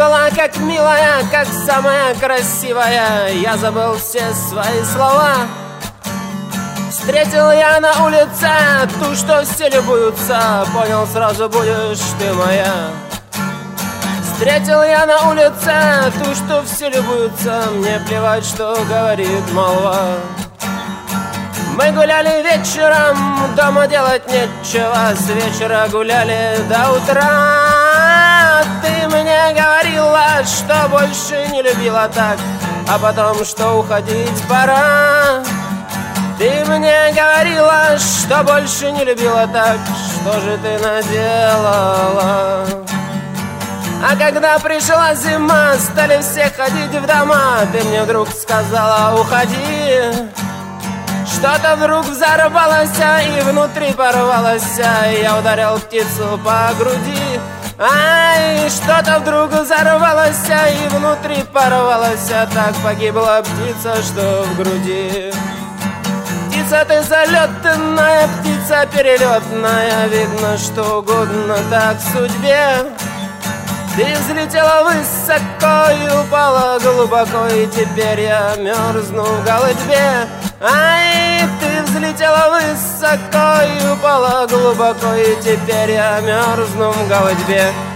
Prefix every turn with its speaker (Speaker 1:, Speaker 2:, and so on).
Speaker 1: была как милая, как самая красивая. Я забыл все свои слова. Встретил я на улице ту, что все любуются. Понял, сразу будешь ты моя. Встретил я на улице ту, что все любуются. Мне плевать, что говорит молва. Мы гуляли вечером, дома делать нечего. С вечера гуляли до утра. Ты мне говорила, что больше не любила так, а потом, что уходить пора. Ты мне говорила, что больше не любила так. Что же ты наделала? А когда пришла зима, стали все ходить в дома. Ты мне вдруг сказала: уходи. Что-то вдруг взорвалось и внутри порвалось. Я ударил птицу по груди. Ай, что-то вдруг взорвалось и внутри порвалось. Так погибла птица, что в груди. Птица ты залетная, птица перелетная. Видно, что угодно так судьбе. Ты взлетела высоко и упала глубоко, и теперь я мерзну в голодьбе. Ай, ты взлетела высоко и упала глубоко, и теперь я мерзну в голодьбе.